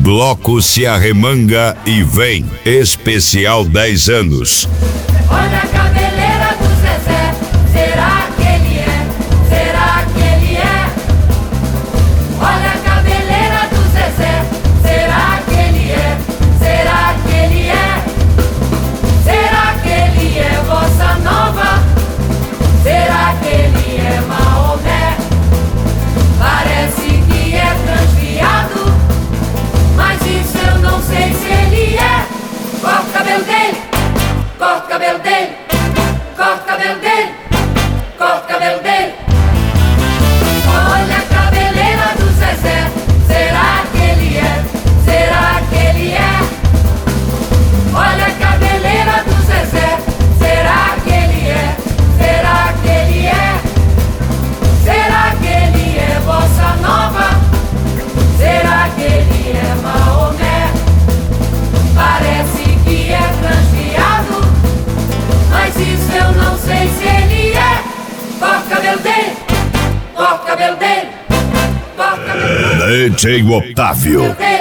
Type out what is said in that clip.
Bloco se arremanga e vem. Especial 10 anos. Olha a cabeleira do Zezé, será que ele é? Será que ele é? Olha a cabeleira do Zezé, será que ele é? Será que ele é? Será que ele é bossa nova? Será que ele é Maomé? Parece que é transviado, mas isso eu não sei se ele é. Corta o cabelo dele, corta o cabelo dele, corta o cabelo dele, corta o cabelo dele. Olha a cabeleira do Zezé, será que ele é? Será que ele é? Olha a cabeleira do Zezé, será que ele é? Será que ele é? Será que ele é bossa nova? Será que ele é Maomé? Parece que é transviado, mas isso eu não sei se ele é. Corta o cabelo dele, corta o cabelo dele, corta o cabelo dele. DJ Otávio.